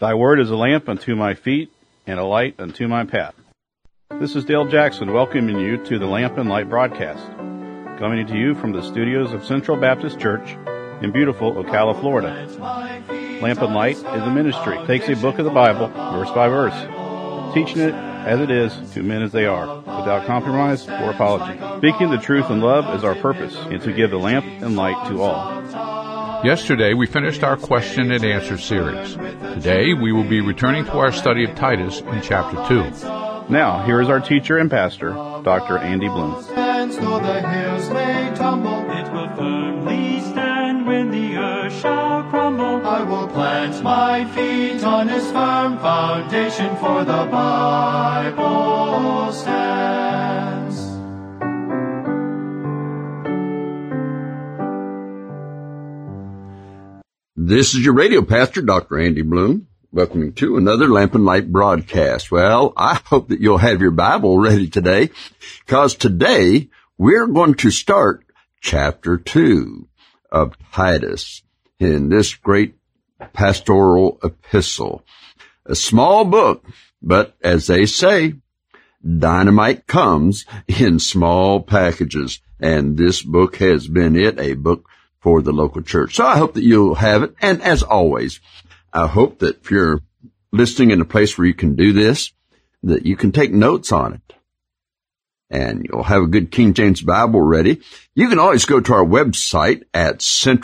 Thy word is a lamp unto my feet and a light unto my path. This is Dale Jackson welcoming you to the Lamp and Light broadcast, coming to you from the studios of Central Baptist Church in beautiful Ocala, Florida. Lamp and Light is a ministry. It takes a book of the Bible, verse by verse, teaching it as it is to men as they are, without compromise or apology. Speaking the truth in love is our purpose, and to give the lamp and light to all. Yesterday, we finished our question and answer series. Today, we will be returning to our study of Titus in chapter 2. Now, here is our teacher and pastor, Dr. Andy Bloom. And though the hills may tumble, it will firmly stand when the earth shall crumble. I will plant my feet on its firm foundation, for the Bible stands. This is your radio pastor, Dr. Andy Bloom, welcoming to another Lamp and Light broadcast. Well, I hope that you'll have your Bible ready today, because today we're going to start chapter 2 of Titus in this great pastoral epistle. A small book, but as they say, dynamite comes in small packages, and this book has been a book for the local church. So I hope that you'll have it. And as always, I hope that if you're listening in a place where you can do this, that you can take notes on it. And you'll have a good King James Bible ready. You can always go to our website at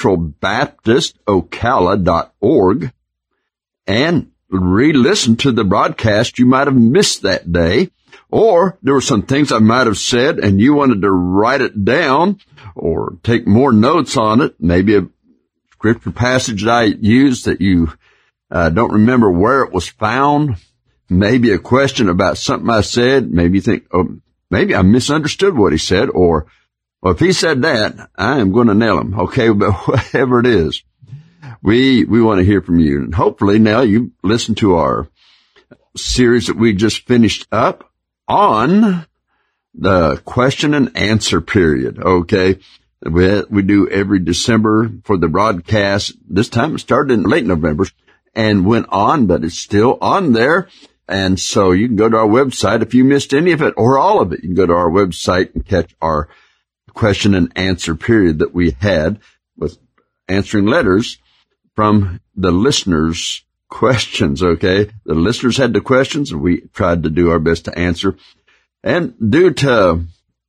centralbaptistocala.org and re-listen to the broadcast you might have missed that day. Or there were some things I might have said and you wanted to write it down or take more notes on it. Maybe a scripture passage that I used that you don't remember where it was found. Maybe a question about something I said. Maybe you think, oh, maybe I misunderstood what he said. Or, well, if he said that, I am going to nail him. Okay, but whatever it is, we want to hear from you. And hopefully now you listen to our series that we just finished up on the question and answer period, okay? We do every December for the broadcast. This time it started in late November and went on, but it's still on there. And so you can go to our website if you missed any of it or all of it. You can go to our website and catch our question and answer period that we had with answering letters from the listeners' questions, okay? The listeners had the questions, and we tried to do our best to answer. And due to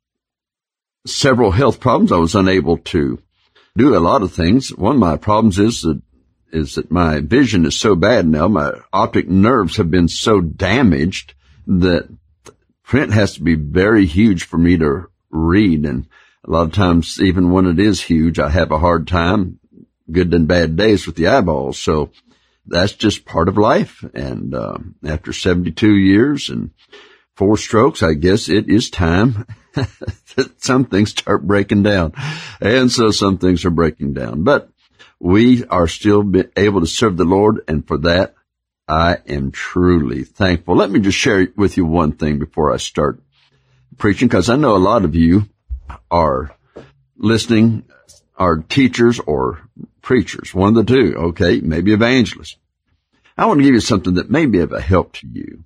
several health problems, I was unable to do a lot of things. One of my problems is that my vision is so bad now. My optic nerves have been so damaged that print has to be very huge for me to read. And a lot of times, even when it is huge, I have a hard time, good and bad days with the eyeballs. So that's just part of life. And after 72 years and 4 strokes, I guess it is time that some things start breaking down. And so some things are breaking down. But we are still able to serve the Lord, and for that, I am truly thankful. Let me just share with you one thing before I start preaching, because I know a lot of you are listening, are teachers or preachers, one of the two, okay, maybe evangelists. I want to give you something that may be of a help to you.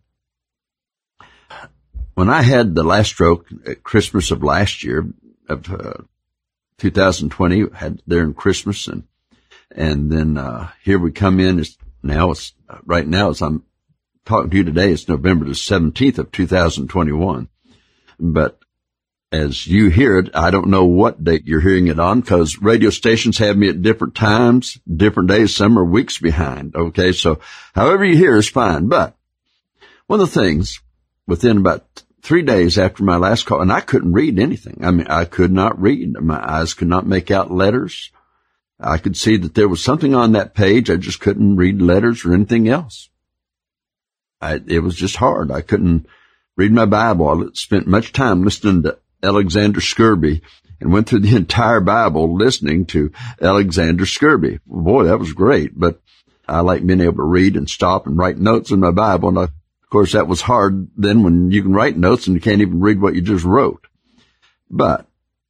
When I had the last stroke at Christmas of last year, of 2020, had during Christmas, and then here we come in. Right now, as I'm talking to you today, it's November the 17th of 2021. But as you hear it, I don't know what date you're hearing it on, because radio stations have me at different times, different days. Some are weeks behind. Okay, so however you hear is fine. But one of the things, within about 3 days after my last call, and I couldn't read anything. I mean, I could not read. My eyes could not make out letters. I could see that there was something on that page. I just couldn't read letters or anything else. It was just hard. I couldn't read my Bible. I spent much time listening to Alexander Scourby and went through the entire Bible listening to Alexander Scourby. Boy, that was great. But I like being able to read and stop and write notes in my Bible. And of course, that was hard then when you can write notes and you can't even read what you just wrote. But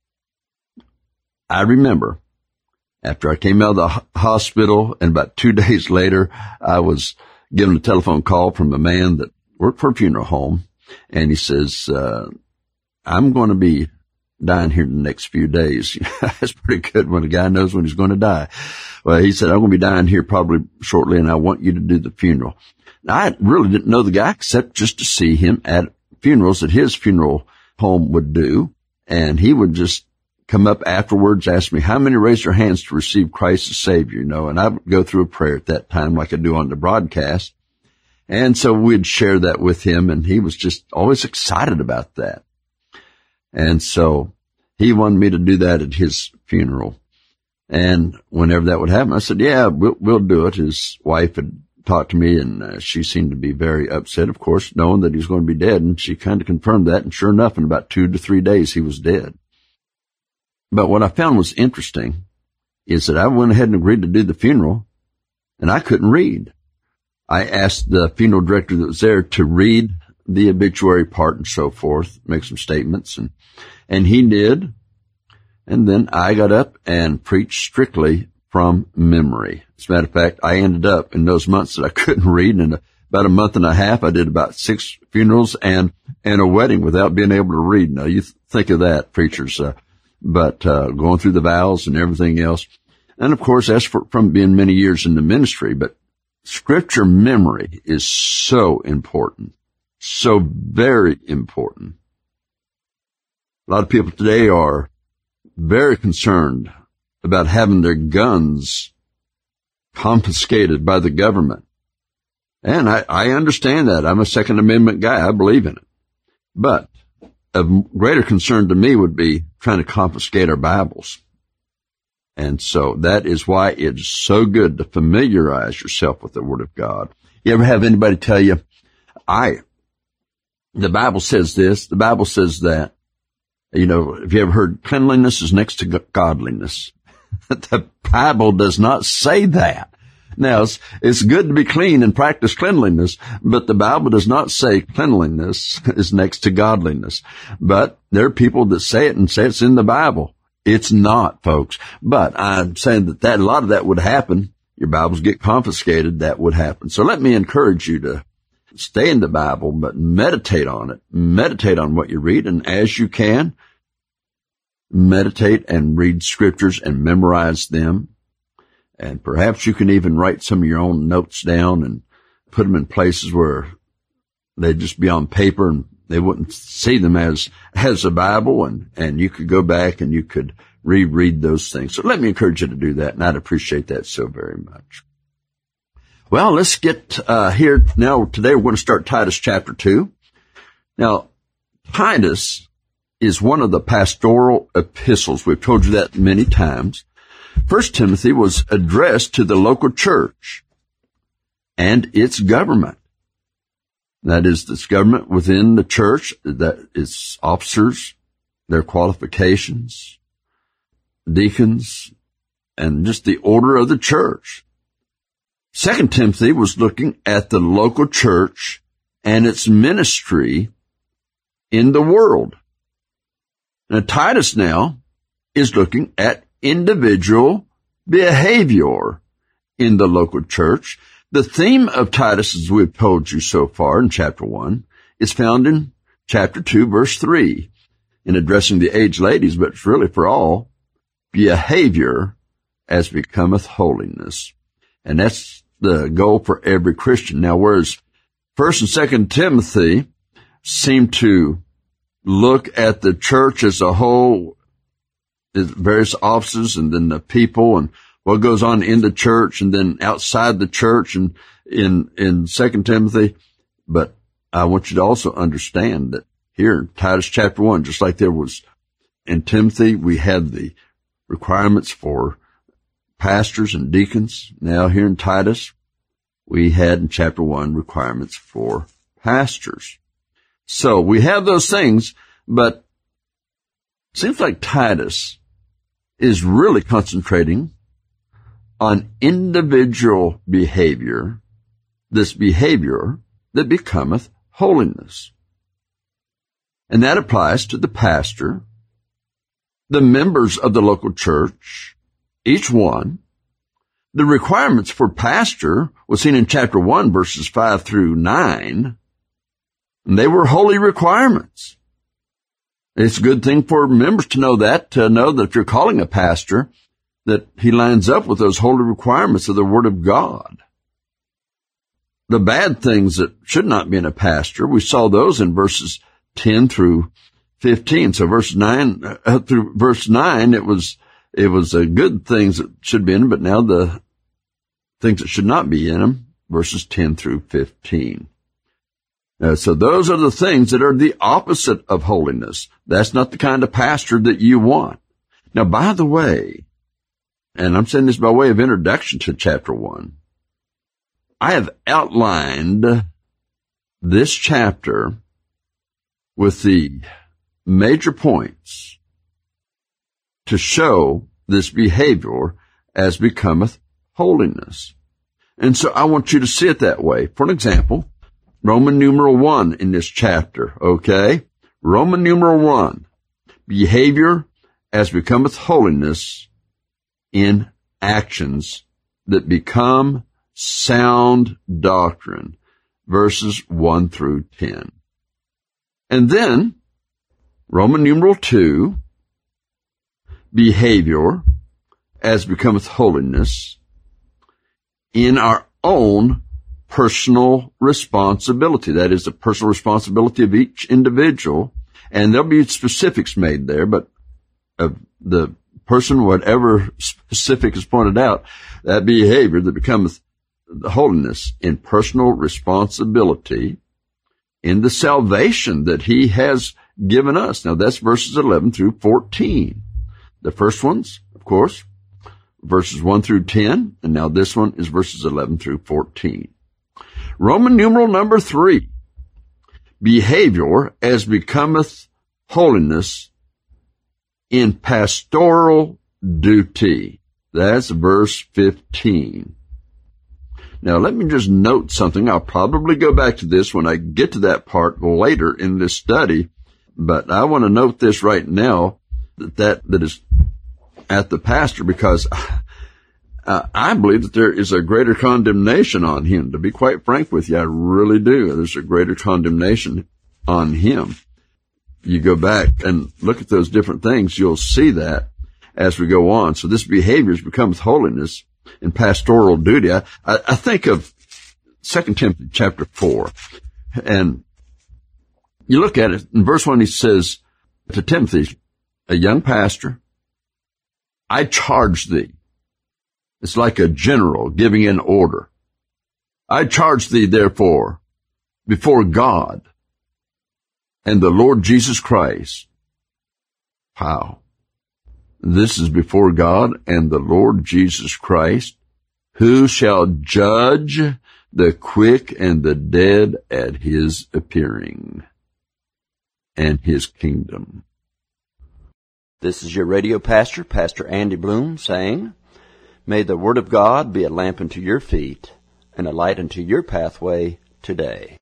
I remember after I came out of the hospital, and about 2 days later, I was getting a telephone call from a man that worked for a funeral home, and he says, I'm going to be dying here in the next few days. That's pretty good when a guy knows when he's going to die. Well, he said, I'm going to be dying here probably shortly, and I want you to do the funeral. Now, I really didn't know the guy except just to see him at funerals that his funeral home would do, and he would just come up afterwards, ask me, how many raised their hands to receive Christ as Savior, and I would go through a prayer at that time like I do on the broadcast. And so we'd share that with him, and he was just always excited about that. And so he wanted me to do that at his funeral. And whenever that would happen, I said, yeah, we'll do it. His wife had talked to me, and she seemed to be very upset, of course, knowing that he was going to be dead. And she kind of confirmed that. And sure enough, in about 2 to 3 days, he was dead. But what I found was interesting is that I went ahead and agreed to do the funeral, and I couldn't read. I asked the funeral director that was there to read the obituary part and so forth, make some statements, and he did. And then I got up and preached strictly from memory. As a matter of fact, I ended up in those months that I couldn't read, in about a month and a half, I did about 6 funerals and a wedding without being able to read. Now, you think of that, preachers, but going through the vows and everything else. And of course, that's from being many years in the ministry, but Scripture memory is so important, so very important. A lot of people today are very concerned about having their guns confiscated by the government. And I understand that. I'm a Second Amendment guy. I believe in it. But of greater concern to me would be trying to confiscate our Bibles. And so that is why it's so good to familiarize yourself with the Word of God. You ever have anybody tell you, the Bible says this, the Bible says that. Have you ever heard cleanliness is next to godliness? The Bible does not say that. Now, it's good to be clean and practice cleanliness, but the Bible does not say cleanliness is next to godliness. But there are people that say it and say it's in the Bible. It's not, folks. But I'm saying that a lot of that would happen. Your Bibles get confiscated, that would happen. So let me encourage you to stay in the Bible, but meditate on it. Meditate on what you read, and as you can, meditate and read scriptures and memorize them. And perhaps you can even write some of your own notes down and put them in places where they'd just be on paper and they wouldn't see them as a Bible, and you could go back and you could reread those things. So let me encourage you to do that, and I'd appreciate that so very much. Well, let's get here now. Today we're going to start Titus chapter 2. Now, Titus is one of the pastoral epistles. We've told you that many times. 1 Timothy was addressed to the local church and its government. That is, this government within the church, that its officers, their qualifications, deacons, and just the order of the church. 2 Timothy was looking at the local church and its ministry in the world. Now, Titus now is looking at individual behavior in the local church. The theme of Titus, as we've told you so far in chapter 1, is found in chapter 2, verse 3, in addressing the aged ladies, but it's really for all, behavior as becometh holiness. And that's the goal for every Christian. Now, whereas 1 and 2 Timothy seem to look at the church as a whole, the various offices and then the people and what goes on in the church and then outside the church and in 2 Timothy. But I want you to also understand that here in Titus chapter 1, just like there was in Timothy, we had the requirements for pastors and deacons. Now here in Titus, we had in chapter 1 requirements for pastors. So we have those things, but it seems like Titus is really concentrating on individual behavior, this behavior that becometh holiness. And that applies to the pastor, the members of the local church, each one, the requirements for pastor was seen in chapter 1, verses 5 through 9. And they were holy requirements. It's a good thing for members to know that if you're calling a pastor, that he lines up with those holy requirements of the Word of God. The bad things that should not be in a pastor, we saw those in verses 10 through 15. So verse 9, through verse 9, it was good things that should be in them, but now the things that should not be in them, verses 10 through 15. So those are the things that are the opposite of holiness. That's not the kind of pastor that you want. Now, by the way, and I'm saying this by way of introduction to chapter 1, I have outlined this chapter with the major points to show this behavior as becometh holiness. And so I want you to see it that way. For an example, Roman numeral 1 in this chapter, okay? Roman numeral 1, behavior as becometh holiness in actions that become sound doctrine, verses 1 through 10. And then, Roman numeral 2, behavior as becometh holiness in our own personal responsibility. That is the personal responsibility of each individual. And there'll be specifics made there, but of the person, whatever specific is pointed out, that behavior that becometh the holiness in personal responsibility in the salvation that he has given us. Now that's verses 11 through 14. The first ones, of course, verses 1 through 10, and now this one is verses 11 through 14. Roman numeral number 3, behavior as becometh holiness in pastoral duty. That's verse 15. Now, let me just note something. I'll probably go back to this when I get to that part later in this study, but I want to note this right now, that is at the pastor, because I believe that there is a greater condemnation on him. To be quite frank with you, I really do. There's a greater condemnation on him. You go back and look at those different things, you'll see that as we go on. So this behavior becomes holiness in pastoral duty. I think of 2 Timothy chapter 4, and you look at it, in verse 1 he says to Timothy, a young pastor, I charge thee. It's like a general giving an order. I charge thee, therefore, before God and the Lord Jesus Christ. Wow. This is before God and the Lord Jesus Christ, who shall judge the quick and the dead at his appearing and his kingdom. This is your radio pastor, Pastor Andy Bloom, saying, may the Word of God be a lamp unto your feet and a light unto your pathway today.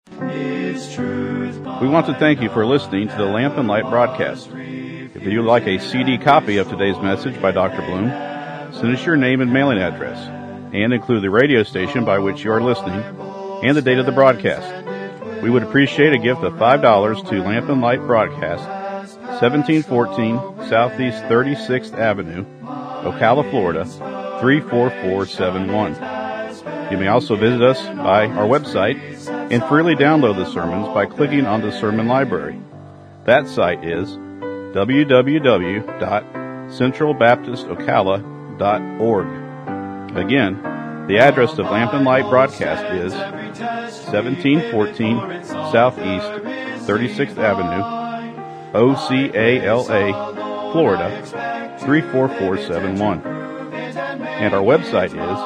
We want to thank you for listening to the Lamp and Light broadcast. If you would like a CD copy of today's message by Dr. Bloom, send us your name and mailing address, and include the radio station by which you are listening and the date of the broadcast. We would appreciate a gift of $5 to Lamp and Light Broadcast, 1714 Southeast 36th Avenue, Ocala, Florida, 34471. You may also visit us by our website and freely download the sermons by clicking on the Sermon Library. That site is www.centralbaptistocala.org. Again, the address of Lamp and Light Broadcast is 1714 Southeast 36th Avenue, Ocala, Florida, 34471. And our website is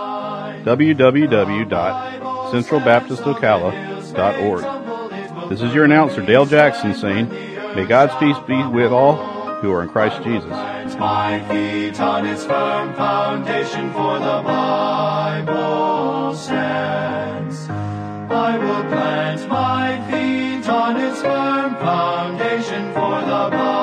www.centralbaptistocala.org. This is your announcer, Dale Jackson, saying, may God's peace be with all who are in Christ Jesus. My feet on its firm foundation, for the Bible stands. I will plant my feet on its firm foundation, for the Bible